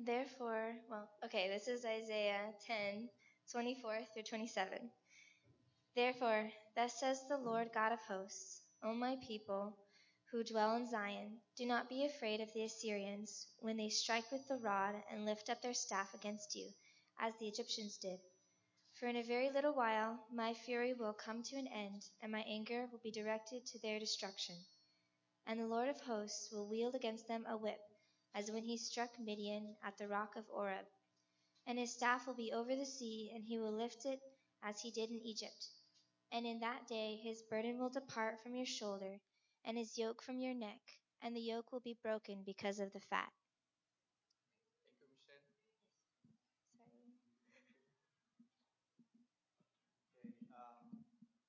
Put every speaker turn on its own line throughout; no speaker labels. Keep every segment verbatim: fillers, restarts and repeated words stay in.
Therefore, well, okay, this is Isaiah ten, twenty-four through twenty-seven. Therefore, thus says the Lord God of hosts, O my people who dwell in Zion, do not be afraid of the Assyrians when they strike with the rod and lift up their staff against you, as the Egyptians did. For in a very little while my fury will come to an end, and my anger will be directed to their destruction. And the Lord of hosts will wield against them a whip, as when he struck Midian at the rock of Oreb. And his staff will be over the sea, and he will lift it as he did in Egypt. And in that day his burden will depart from your shoulder, and his yoke from your neck, and the yoke will be broken because of the fat. Sorry.
Okay. Um,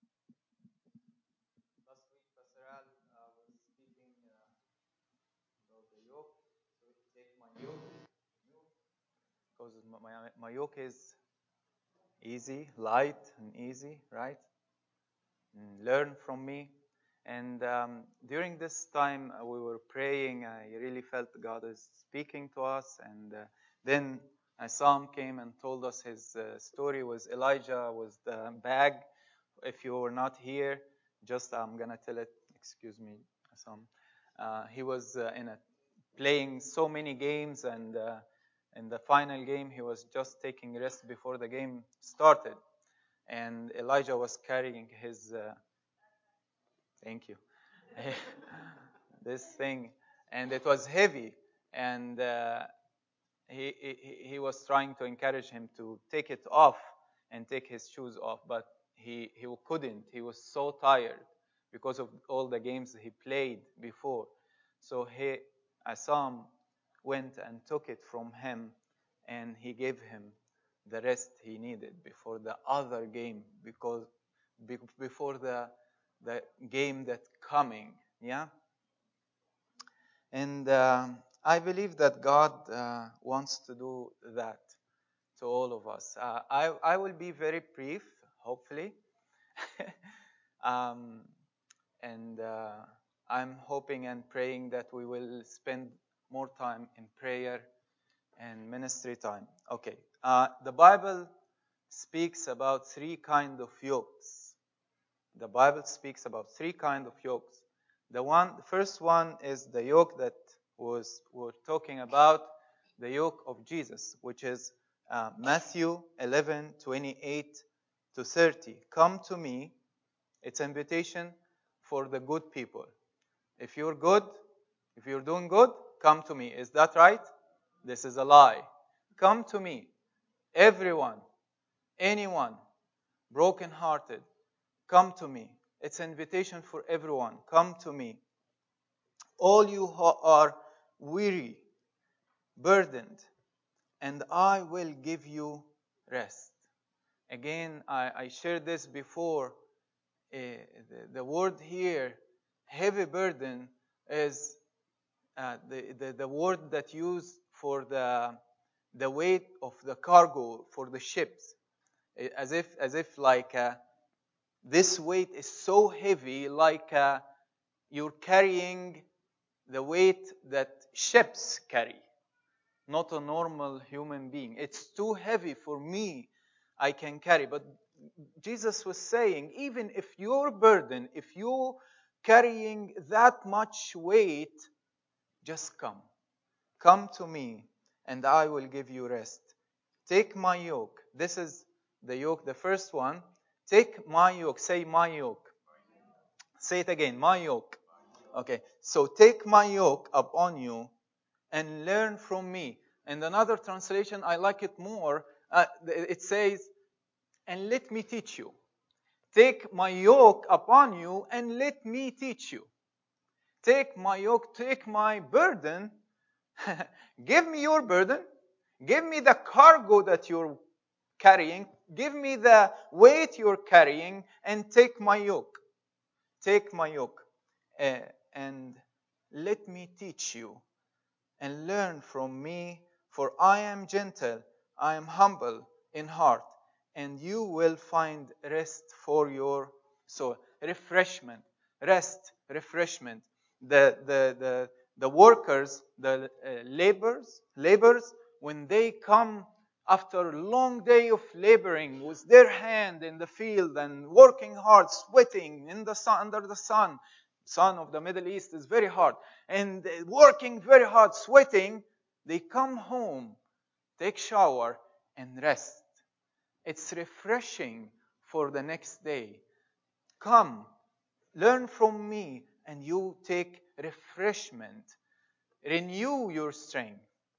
last week, Pastor Al uh, was speaking uh, about the yoke. So take my yoke, because my, my, my yoke is easy, light, and easy, right? And learn from me. And um, during this time, uh, we were praying. I really felt God is speaking to us. And uh, then Isam came and told us his uh, story with Elijah, with the bag. If you were not here, just I'm gonna tell it. Excuse me, Isam. Uh, he was uh, in a playing so many games, and uh, in the final game, he was just taking rest before the game started. And Elijah was carrying his. Uh, thank you. This thing, and it was heavy, and uh, he, he he was trying to encourage him to take it off and take his shoes off, but he he couldn't. He was so tired because of all the games he played before. So he Assam went and took it from him, and he gave him the rest he needed before the other game, because before the the game that's coming. Yeah. And um, I believe that God uh, wants to do that to all of us. Uh, I, I will be very brief, hopefully. um, and uh, I'm hoping and praying that we will spend more time in prayer and ministry time. Okay. Uh, the Bible speaks about three kind of yokes. The Bible speaks about three kind of yokes. The one, the first one is the yoke that was we're talking about, the yoke of Jesus, which is uh, Matthew eleven twenty-eight to thirty. Come to me. It's an invitation for the good people. If you're good, if you're doing good, come to me. Is that right? This is a lie. Come to me. Everyone, anyone, brokenhearted, come to me. It's an invitation for everyone. Come to me. All you who are weary, burdened, and I will give you rest. Again, I, I shared this before. Uh, the, the word here, heavy burden, is uh, the, the, the word that used for the, the weight of the cargo for the ships. As if, as if like uh, this weight is so heavy, like uh, you're carrying the weight that ships carry, not a normal human being. It's too heavy for me. I can carry. But Jesus was saying, even if your burden, if you're carrying that much weight, just come. Come to me, and I will give you rest. Take my yoke. This is the yoke, the first one. Take my yoke. Say my yoke. Say it again, my yoke. Okay, so take my yoke upon you and learn from me. And another translation, I like it more. Uh, it says, and let me teach you. Take my yoke upon you and let me teach you. Take my yoke, take my burden. Give me your burden. Give me the cargo that you're carrying. Give me the weight you're carrying, and take my yoke. Take my yoke. Uh, and let me teach you and learn from me, for I am gentle, I am humble in heart, and you will find rest for your soul. Refreshment, rest, refreshment. The the the the workers, the uh, laborers, laborers when they come after a long day of laboring with their hand in the field and working hard, sweating in the sun, under the sun. Sun of the Middle East is very hard. And working very hard, sweating, they come home, take shower, and rest. It's refreshing for the next day. Come, learn from me, and you take refreshment. Renew your strength.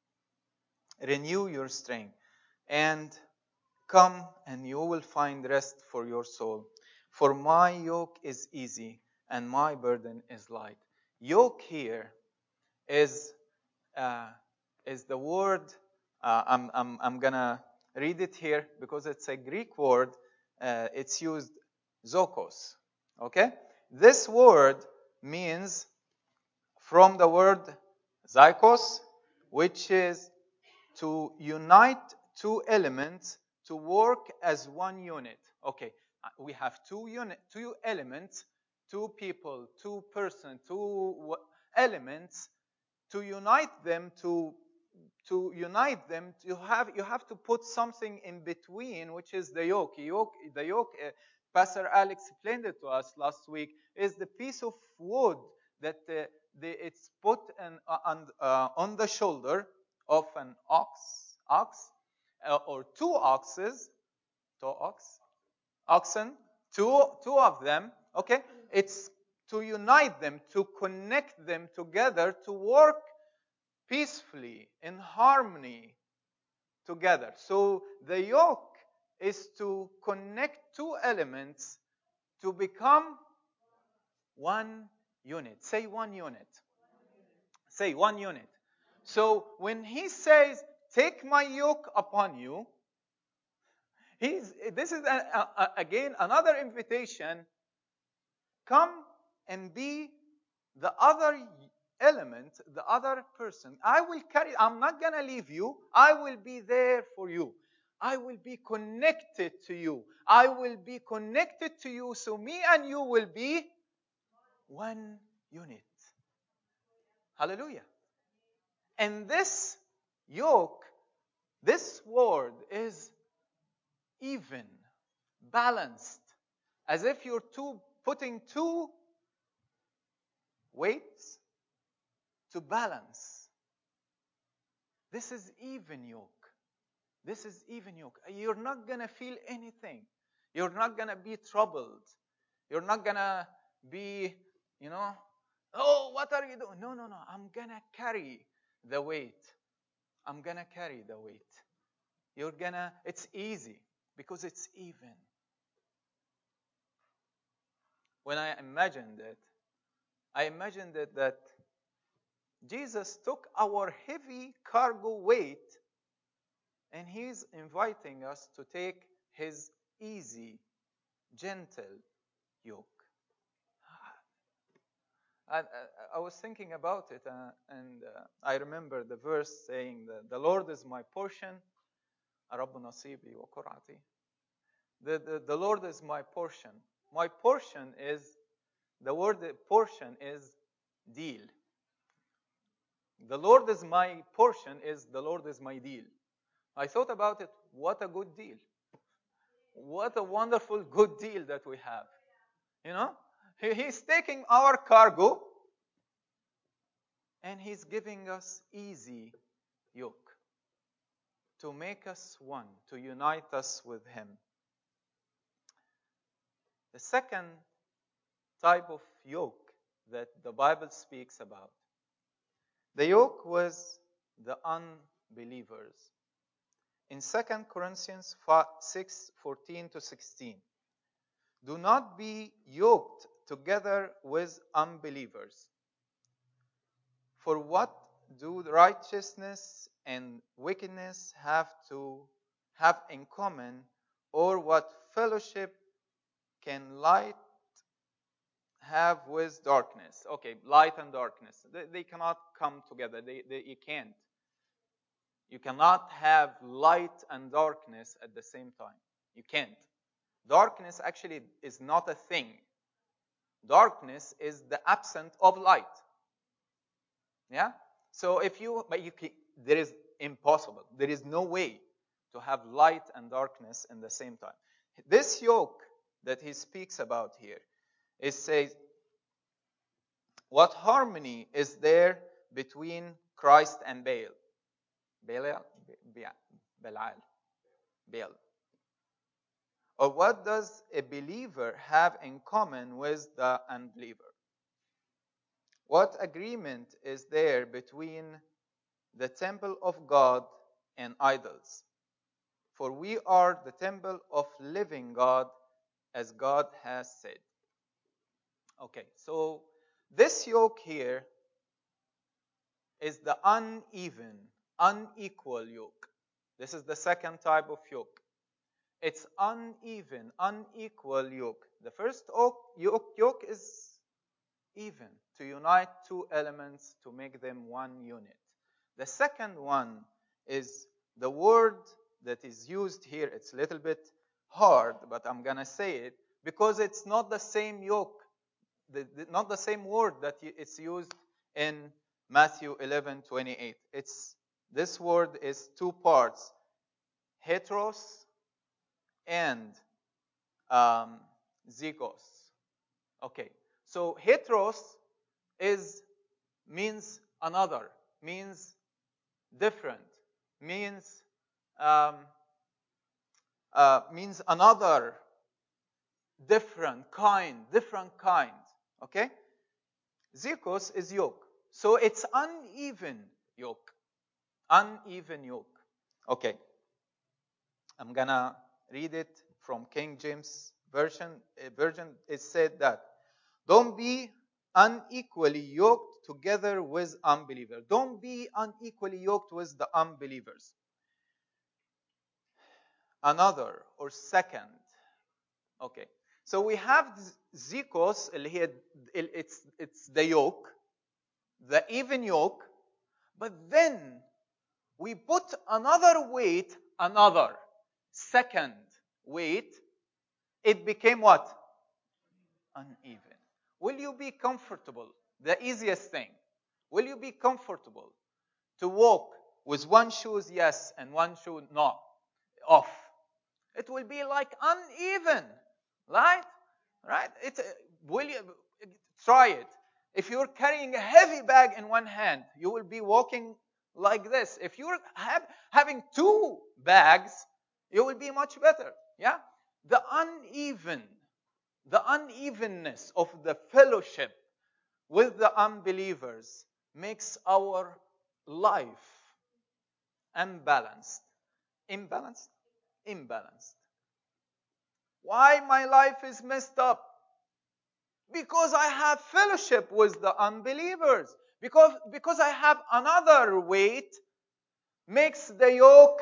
Renew your strength. And come, and you will find rest for your soul. For my yoke is easy, and my burden is light. Yoke here is uh, is the word. Uh, I'm I'm I'm gonna read it here because it's a Greek word. Uh, it's used zokos. Okay, this word means from the word zykos, which is to unite two elements to work as one unit. Okay, we have two unit, two elements, two people, two person, two elements. To unite them, to to unite them, you have you have to put something in between, which is the yoke. Yoke, the yoke. Uh, Pastor Alex explained it to us last week. Is the piece of wood that uh, the, it's put an, uh, on, uh, on the shoulder of an ox, ox, uh, or two oxes, two ox, oxen, two two of them. Okay, it's to unite them, to connect them together, to work peacefully, in harmony together. So the yoke is to connect two elements to become one unit. Say one unit. Say one unit. So when he says, take my yoke upon you, he's, this is a, a, again another invitation. Come and be the other element, the other person. I will carry, I'm not going to leave you. I will be there for you. I will be connected to you. I will be connected to you. So me and you will be one unit. Hallelujah. And this yoke, this word is even, balanced, as if you're two, putting two weights to balance. This is even yoke. This is even yoke. You're not going to feel anything. You're not going to be troubled. You're not going to be, you know, oh, what are you doing? No, no, no. I'm going to carry the weight. I'm going to carry the weight. You're going to, it's easy because it's even. When I imagined it, I imagined it that Jesus took our heavy cargo weight and he's inviting us to take his easy, gentle yoke. I, I, I was thinking about it, uh, and uh, I remember the verse saying that the Lord is my portion, رب نصيبي وقرعتي. The, the, the Lord is my portion. My portion is, the word portion is deal. The Lord is my portion is, the Lord is my deal. I thought about it, what a good deal. What a wonderful good deal that we have. You know, he, he's taking our cargo and he's giving us easy yoke to make us one, to unite us with him. The second type of yoke that the Bible speaks about, the yoke was the unbelievers. In Second Corinthians six, fourteen to sixteen, do not be yoked together with unbelievers. For what do righteousness and wickedness have to have in common, or what fellowship can light have with darkness? Okay, light and darkness. They, they cannot come together. They, they, you can't. You cannot have light and darkness at the same time. You can't. Darkness actually is not a thing. Darkness is the absence of light. Yeah? So if you, but you can, there is impossible. There is no way to have light and darkness in the same time. This yoke that he speaks about here, it says, what harmony is there between Christ and Baal? Baal? Baal. Baal. Or what does a believer have in common with the unbeliever? What agreement is there between the temple of God and idols? For we are the temple of living God, as God has said. Okay, so this yoke here is the uneven, unequal yoke. This is the second type of yoke. It's uneven, unequal yoke. The first yoke, yoke is even, to unite two elements to make them one unit. The second one is the word that is used here. It's a little bit hard, but I'm going to say it because it's not the same yoke, the, the, not the same word that it's used in Matthew eleven twenty-eight. It's, this word is two parts, heteros and um, zygos. Okay, so heteros is means another, means different, means um, uh, means another, different kind, different kind. Okay, zygos is yoke, so it's uneven yoke, uneven yoke. Okay, I'm gonna read it from King James version. Version it said that, don't be unequally yoked together with unbelievers. Don't be unequally yoked with the unbelievers. Another or second. Okay. So we have zykos, it's, it's the yoke, the even yoke, but then we put another weight, another second weight. It became what? Uneven. Will you be comfortable? The easiest thing. Will you be comfortable to walk with one shoe yes and one shoe no, off? It will be like uneven, right? Right? It's, will you try it? If you're carrying a heavy bag in one hand, you will be walking like this. If you're have, having two bags, you will be much better. Yeah? The uneven, the unevenness of the fellowship with the unbelievers makes our life unbalanced. Imbalanced? Imbalanced. Why my life is messed up? Because I have fellowship with the unbelievers. Because, because I have another weight makes the yoke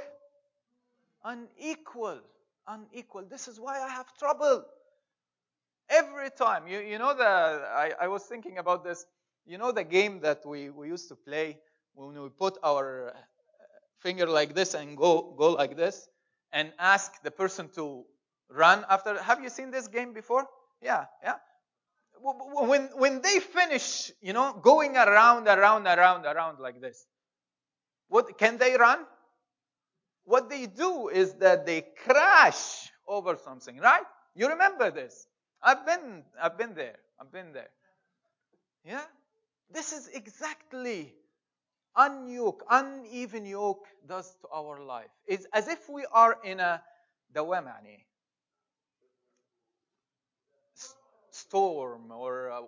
unequal. Unequal. This is why I have trouble. Every time. You, you know, the I, I was thinking about this. You know the game that we, we used to play when we put our finger like this and go, go like this and ask the person to run after. Have you seen this game before? Yeah, yeah. When, when they finish, you know, going around, around, around, around like this, what can they run? What they do is that they crash over something, right? You remember this. I've been, I've been there. I've been there. Yeah? This is exactly unyoke, uneven yoke does to our life. It's as if we are in a دوامة يعني storm or a,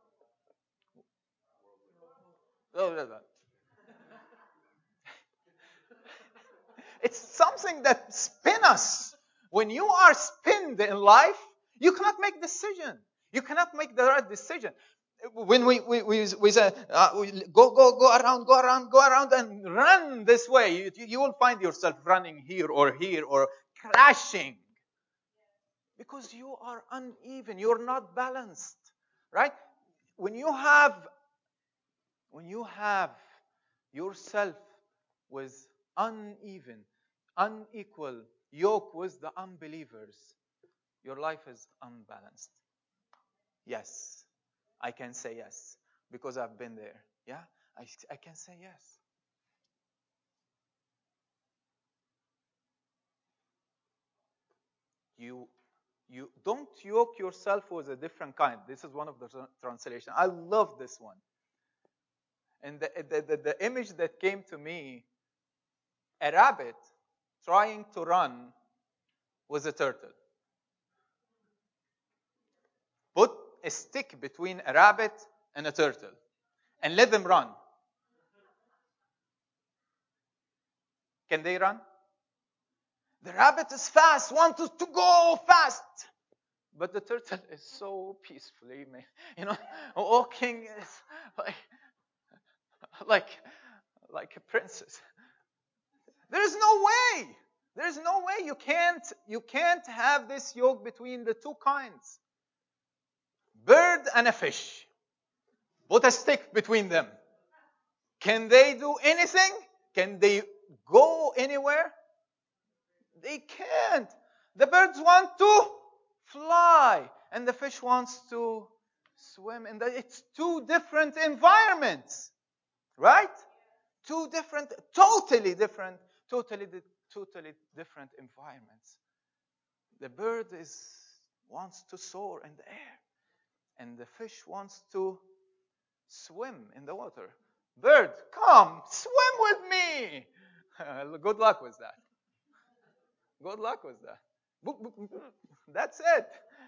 it's something that spin us. When you are spinned in life, you cannot make decision. You cannot make the right decision. When we we we, we say uh, we go go go around, go around, go around, and run this way, you, you will find yourself running here or here or crashing because you are uneven. You're not balanced, right? When you have when you have yourself with uneven, unequal yoke with the unbelievers, your life is unbalanced. Yes, I can say yes because I've been there. Yeah, I, I can say yes. You, you don't yoke yourself with a different kind. This is one of the translations. I love this one. And the, the, the, the image that came to me, a rabbit trying to run with a turtle. Put a stick between a rabbit and a turtle and let them run. Can they run? The rabbit is fast, wants to go fast. But the turtle is so peacefully, you know, walking is like, like, like a princess. There is no way. There is no way you can't, you can't have this yoke between the two kinds. Bird and a fish. Put a stick between them. Can they do anything? Can they go anywhere? They can't. The birds want to fly, and the fish wants to swim. And it's two different environments, right? Two different, totally different, totally, totally different environments. The bird is wants to soar in the air, and the fish wants to swim in the water. Bird, come, swim with me. Good luck with that. Good luck with that. That's it.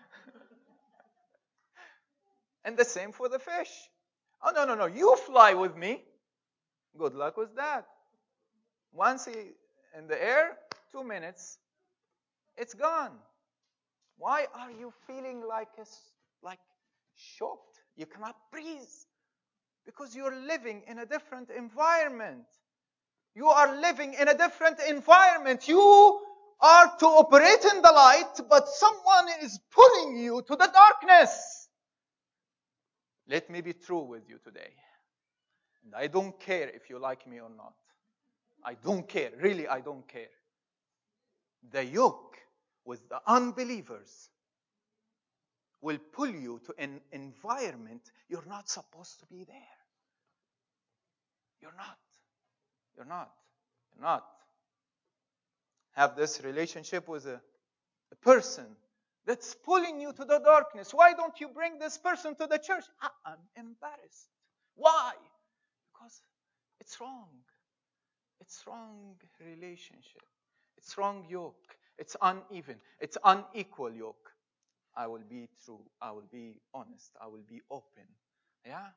And the same for the fish. Oh, no, no, no. You fly with me. Good luck with that. Once he in the air, two minutes, it's gone. Why are you feeling like a, like shocked? You cannot breathe. Because you're living in a different environment. You are living in a different environment. You are to operate in the light, but someone is pulling you to the darkness. Let me be true with you today. And I don't care if you like me or not. I don't care. Really, I don't care. The yoke with the unbelievers will pull you to an environment you're not supposed to be there. You're not. You're not. You're not. Have this relationship with a, a person that's pulling you to the darkness. Why don't you bring this person to the church? I'm embarrassed. Why? Because it's wrong. It's wrong relationship. It's wrong yoke. It's uneven. It's unequal yoke. I will be true. I will be honest. I will be open. Yeah?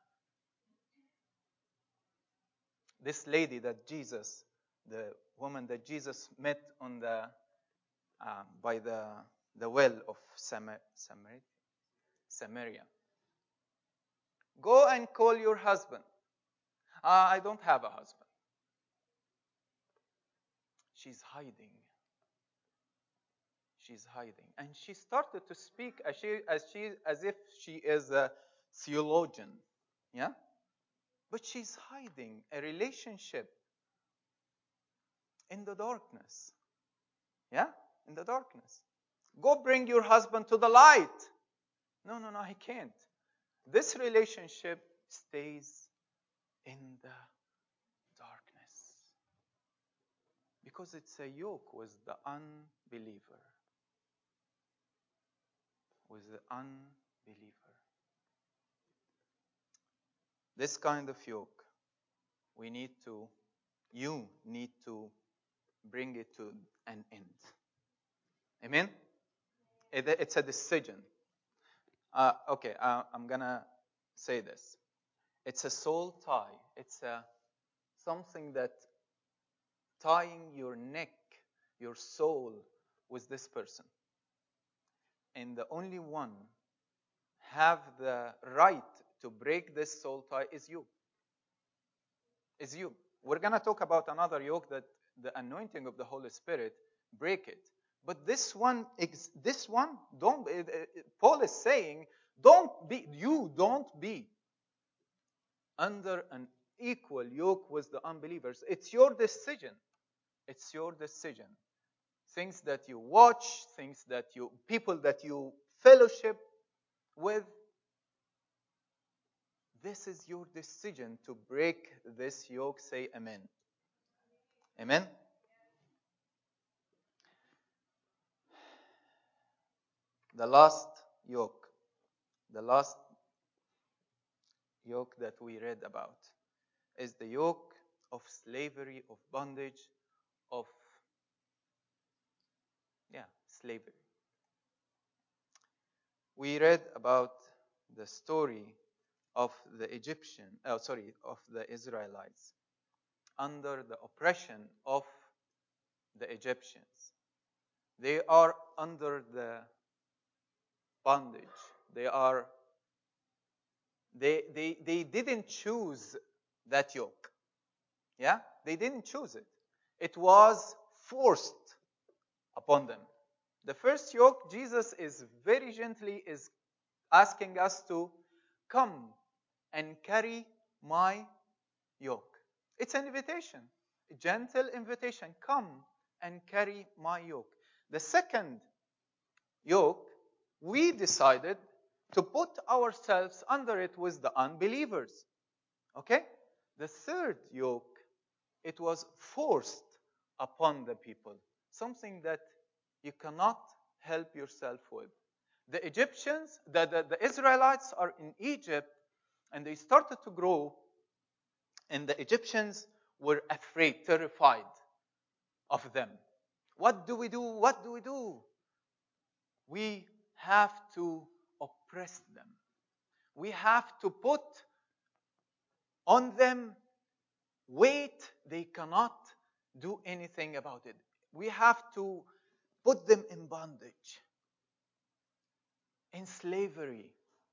This lady that Jesus, the woman that Jesus met on the uh, by the the well of Samar- Samar- Samaria. Go and call your husband. Uh, I don't have a husband. She's hiding. She's hiding, and she started to speak as she as she as if she is a theologian. Yeah. But she's hiding a relationship in the darkness. Yeah? In the darkness. Go bring your husband to the light. No, no, no, I can't. This relationship stays in the darkness. Because it's a yoke with the unbeliever. With the unbeliever. This kind of yoke, we need to, you need to bring it to an end. Amen? It's a decision. Uh, okay, uh, I'm going to say this. It's a soul tie. It's a, something that tying your neck, your soul, with this person. And the only one have the right to break this soul tie is you. Is you. We're going to talk about another yoke that the anointing of the Holy Spirit break it. But this one, this one, don't. Paul is saying, don't be. You don't be under an equal yoke with the unbelievers. It's your decision. It's your decision. Things that you watch, things that you, people that you fellowship with. This is your decision to break this yoke. Say amen. Amen. the last yoke, the last yoke that we read about is the yoke of slavery, of bondage, of, yeah, slavery. We read about the story of the Egyptian, oh, sorry, of the Israelites under the oppression of the Egyptians. They are under the bondage. They are, they, they, they didn't choose that yoke. Yeah? They didn't choose it. It was forced upon them. The first yoke, Jesus is very gently is asking us to come and carry my yoke. It's an invitation, a gentle invitation. Come and carry my yoke. The second yoke, we decided to put ourselves under it with the unbelievers. Okay? The third yoke, it was forced upon the people. Something that you cannot help yourself with. The Egyptians, the, the, the Israelites are in Egypt, and they started to grow, and the Egyptians were afraid, terrified of them. What do we do? What do we do? We have to oppress them. We have to put on them weight they cannot do anything about it. We have to put them in bondage, in slavery.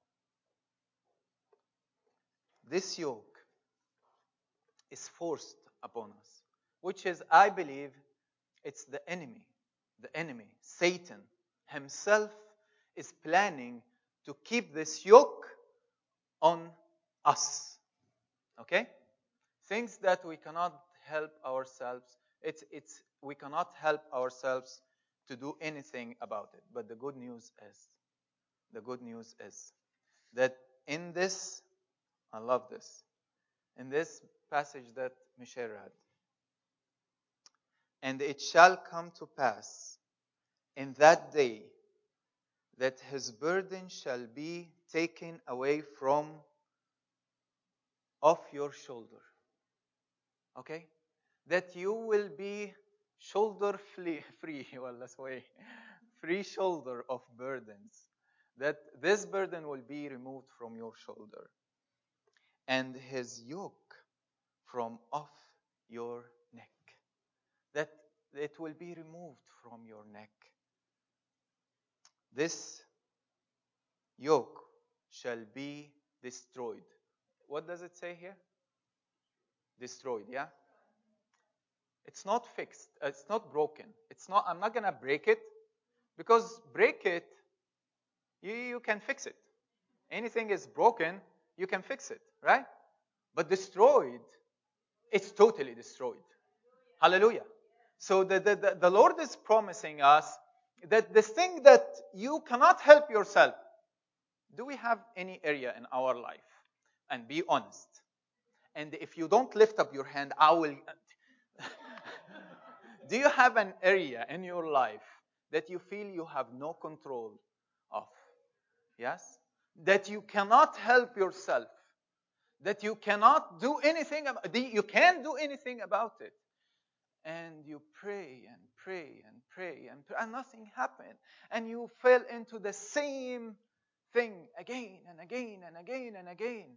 This yoke is forced upon us, which is, I believe, it's the enemy. The enemy, Satan himself, is planning to keep this yoke on us. Okay? Things that we cannot help ourselves. It's, it's, we cannot help ourselves to do anything about it. But the good news is, the good news is that in this, I love this, in this passage that Michelle read, and it shall come to pass in that day that his burden shall be taken away from off your shoulder. Okay? That you will be shoulder free, free, well, let's way, free shoulder of burdens. That this burden will be removed from your shoulder. And his yoke from off your neck. That it will be removed from your neck. This yoke shall be destroyed. What does it say here? Destroyed, yeah? It's not fixed. It's not broken. It's not, I'm not going to break it, because break it, you, you can fix it. Anything is broken, you can fix it, right? But destroyed, it's totally destroyed. Hallelujah. So the, the, the, the Lord is promising us that this thing that you cannot help yourself. Do we have any area in our life? And be honest. And if you don't lift up your hand, I will. Do you have an area in your life that you feel you have no control of? Yes? That you cannot help yourself. That you cannot do anything about, you can't do anything about it. And you pray and pray and pray and pray, and nothing happened. And you fell into the same thing again and again and again and again.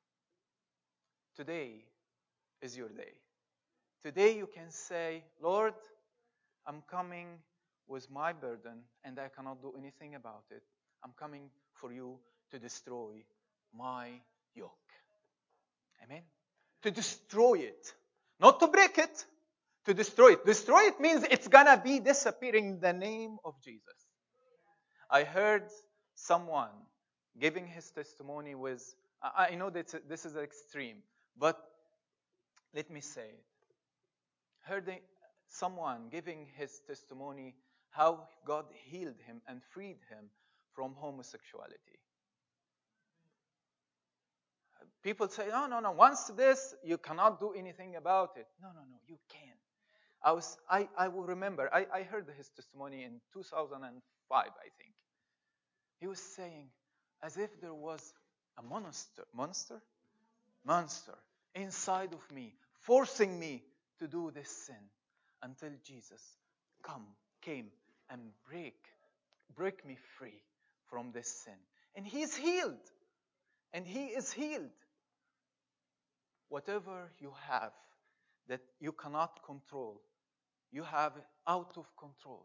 Today is your day. Today you can say, Lord, I'm coming with my burden and I cannot do anything about it. I'm coming for you to destroy my yoke. Amen? To destroy it. Not to break it. To destroy it. Destroy it means it's gonna be disappearing in the name of Jesus. I heard someone giving his testimony with, I know that this is extreme, but let me say it. Heard someone giving his testimony how God healed him and freed him from homosexuality. People say, no, no, no, once this, you cannot do anything about it. No, no, no, you can. I was, I, I will remember, I, I heard his testimony in two thousand five, I think. He was saying, as if there was a monster, monster, monster inside of me, forcing me to do this sin, until Jesus come, came and break, break me free from this sin. And He's healed. And He is healed. Whatever you have that you cannot control, you have out of control,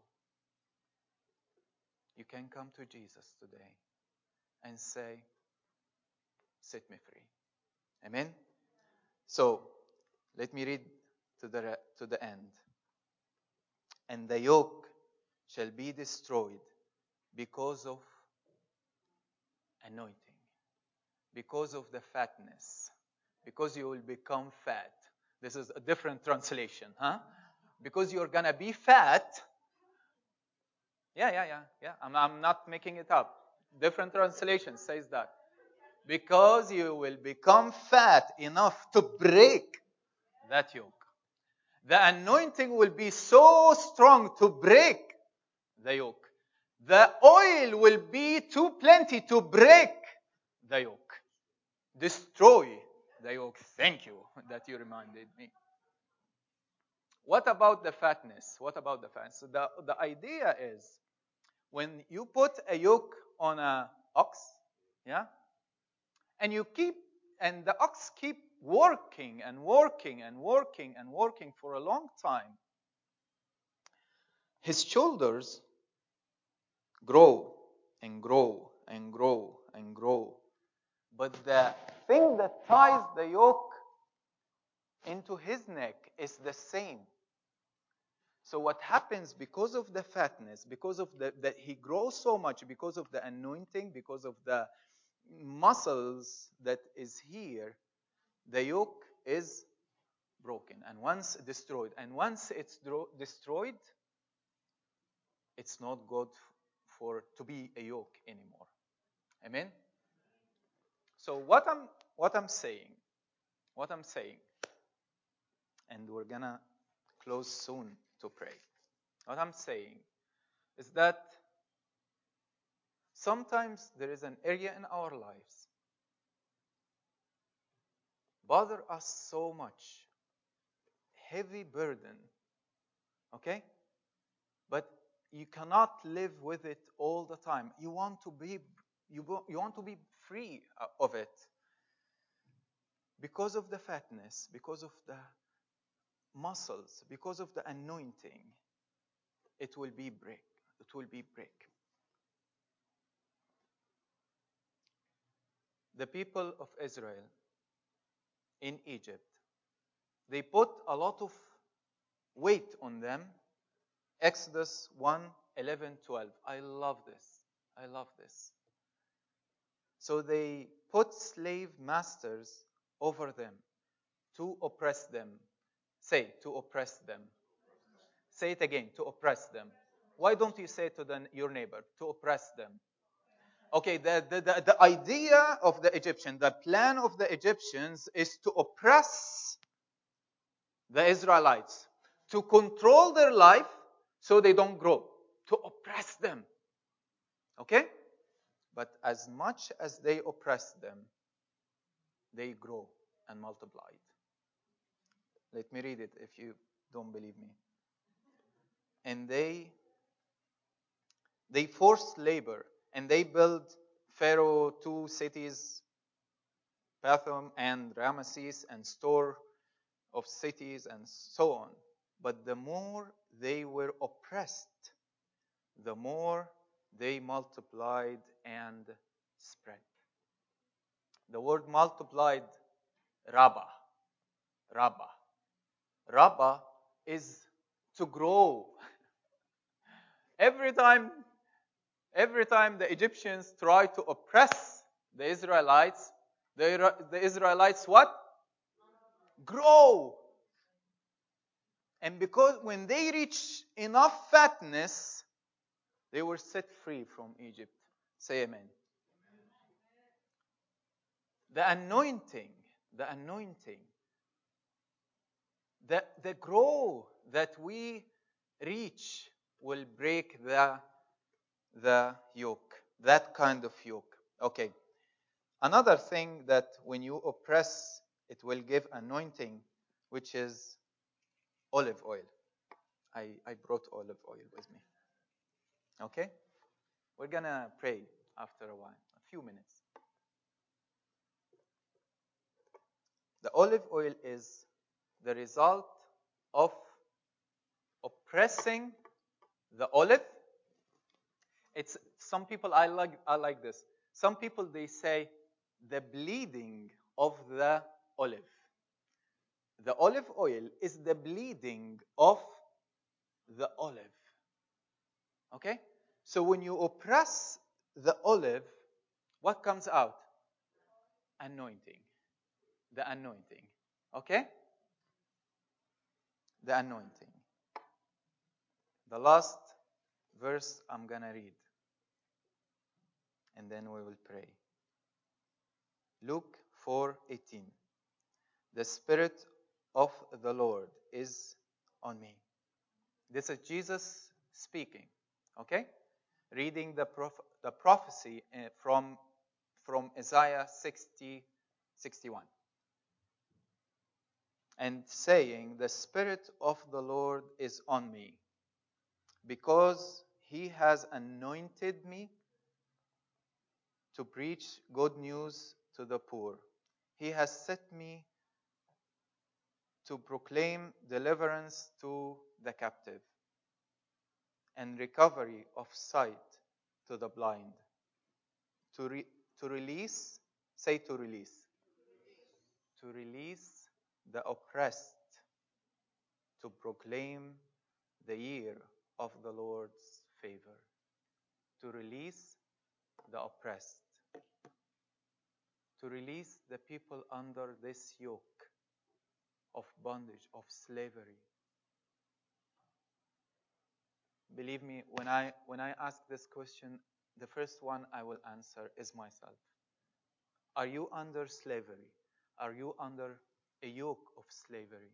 you can come to Jesus today and say, set me free. Amen? So, let me read to the, to the end. And the yoke shall be destroyed because of anointing, because of the fatness, because you will become fat. This is a different translation, huh? Because you're going to be fat. Yeah, yeah, yeah, yeah. I'm, I'm not making it up. Different translation says that. Because you will become fat enough to break that yoke. The anointing will be so strong to break the yoke. The oil will be too plenty to break the yoke. Destroy the yoke. Thank you that you reminded me. What about the fatness? What about the fatness? So the, the idea is, when you put a yoke on an ox, yeah, and you keep, and the ox keep working and working and working and working for a long time, his shoulders grow and grow and grow and grow. But the thing that ties the yoke into his neck is the same. So what happens because of the fatness, because of the that he grows so much, because of the anointing, because of the muscles that is here, the yoke is broken and once destroyed. And once it's dro- destroyed, it's not good for to be a yoke anymore. Amen. So what I'm what I'm saying, what I'm saying, and we're gonna close soon to pray. What I'm saying is that sometimes there is an area in our lives bother us so much, heavy burden, okay? But you cannot live with it all the time. You want to be you, you want to be free of it. Because of the fatness, because of the muscles, because of the anointing, it will be break. It will be break. The people of Israel in Egypt, they put a lot of weight on them. Exodus one, eleven, twelve. I love this. I love this. So they put slave masters over them to oppress them. Say, to oppress them. Say it again, to oppress them. Why don't you say to the, your neighbor, to oppress them? Okay, the, the, the, the idea of the Egyptian, the plan of the Egyptians is to oppress the Israelites, to control their life so they don't grow, to oppress them. Okay? But as much as they oppressed them, they grow and multiplied. Let me read it if you don't believe me. And they they forced labor, and they built Pharaoh two cities, Pithom and Ramesses, and store of cities, and so on. But the more they were oppressed, the more they multiplied and spread. The word multiplied, Rabbah. Rabbah. Rabbah is to grow. Every time, every time the Egyptians try to oppress the Israelites, the, the Israelites what? Grow. And because when they reach enough fatness, they were set free from Egypt. Say amen. The anointing, the anointing, the, the growth that we reach will break the, the yoke. That kind of yoke. Okay. Another thing that when you oppress, it will give anointing, which is olive oil. I, I brought olive oil with me. Okay? We're going to pray after a while, a few minutes. The olive oil is the result of oppressing the olive. It's some people I like I like this. Some people they say the bleeding of the olive. The olive oil is the bleeding of the olive. Okay? So when you oppress the olive, what comes out? Anointing. The anointing. Okay? The anointing. The last verse I'm going to read. And then we will pray. Luke four eighteen. The Spirit of the Lord is on me. This is Jesus speaking. Okay? Reading the prof- the prophecy from, from Isaiah sixty, sixty-one. And saying, the Spirit of the Lord is on me, because he has anointed me to preach good news to the poor. He has set me to proclaim deliverance to the captive and recovery of sight to the blind. To, re- to release, say to release. To release the oppressed, to proclaim the year of the Lord's favor. To release the oppressed. To release the people under this yoke of bondage, of slavery. Believe me, when I when I ask this question, the first one I will answer is myself. Are you under slavery? Are you under a yoke of slavery?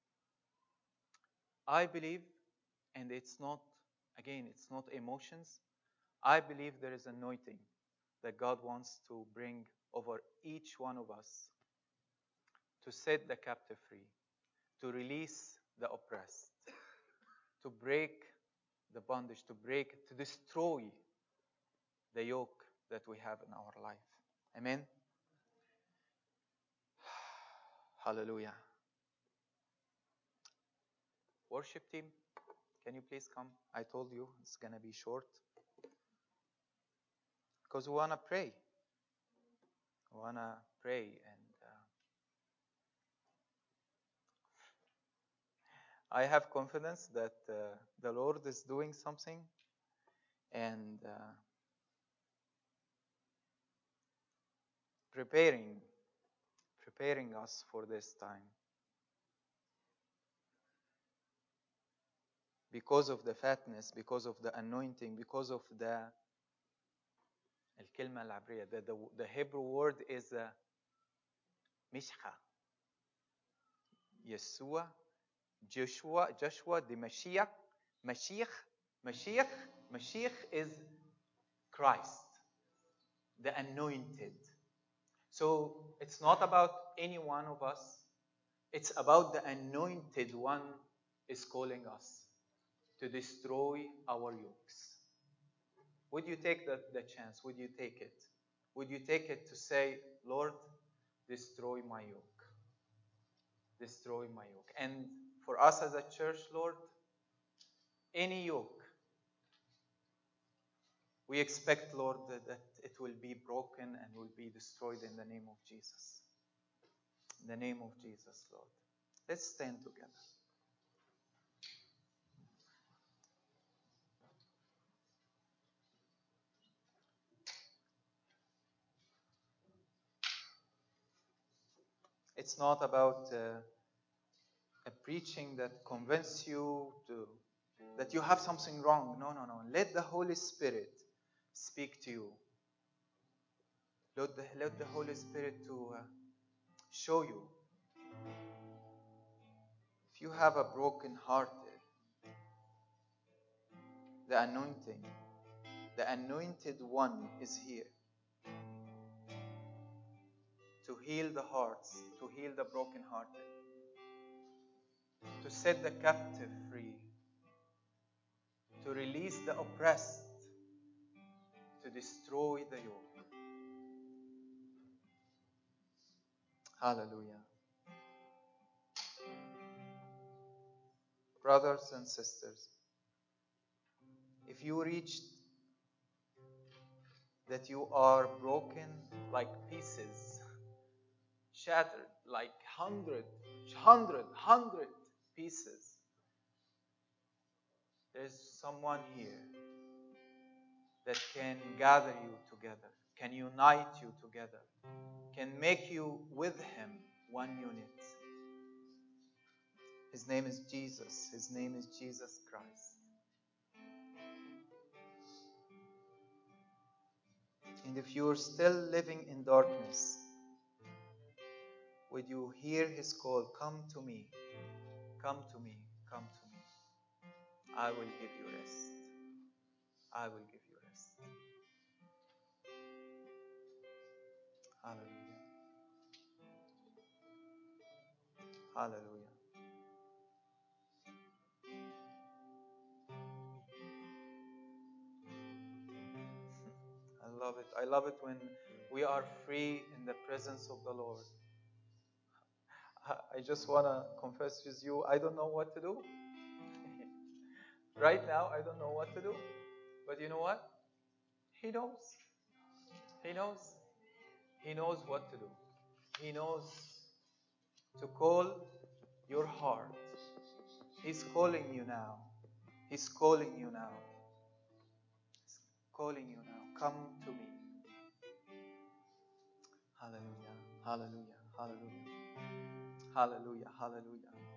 I believe, and it's not, again, it's not emotions. I believe there is anointing that God wants to bring over each one of us to set the captive free, to release the oppressed, to break the bondage, to break, to destroy the yoke that we have in our life. Amen? Hallelujah. Worship team, can you please come? I told you it's going to be short. Because we want to pray. We want to pray. And uh, I have confidence that uh, the Lord is doing something. And uh, preparing, preparing us for this time. Because of the fatness, because of the anointing, because of the الكلمة العبرية, the, the, the Hebrew word is uh, مشخة. Yeshua, Joshua, Joshua, the Mashiach, Mashiach, Mashiach, Mashiach is Christ, the anointed. So it's not about any one of us. It's about the anointed one is calling us to destroy our yokes. Would you take the, the chance? Would you take it? Would you take it to say, Lord, destroy my yoke? Destroy my yoke. And for us as a church, Lord, any yoke, we expect, Lord, that, that it will be broken and will be destroyed in the name of Jesus. In the name of Jesus, Lord. Let's stand together. It's not about uh, a preaching that convinces you to that you have something wrong. No, no, no. Let the Holy Spirit speak to you. Let the, let the Holy Spirit to uh, show you. If you have a broken heart, the anointing The anointed one is here to heal the hearts, to heal the brokenhearted, to set the captive free, to release the oppressed, to destroy the yoke. Hallelujah. Brothers and sisters, if you reached that you are broken like pieces, shattered like hundred, hundred, hundred pieces, there's someone here that can gather you together, can unite you together, can make you with Him one unit. His name is Jesus. His name is Jesus Christ. And if you're still living in darkness, would you hear His call? Come to me. Come to me. Come to me. I will give you rest. I will give you rest. Hallelujah. Hallelujah. I love it. I love it when we are free in the presence of the Lord. I just want to confess with you, I don't know what to do. Right now, I don't know what to do. But you know what? He knows. He knows. He knows what to do. He knows to call your heart. He's calling you now. He's calling you now. He's calling you now. Come to me. Hallelujah. Hallelujah. Hallelujah. Hallelujah. Hallelujah.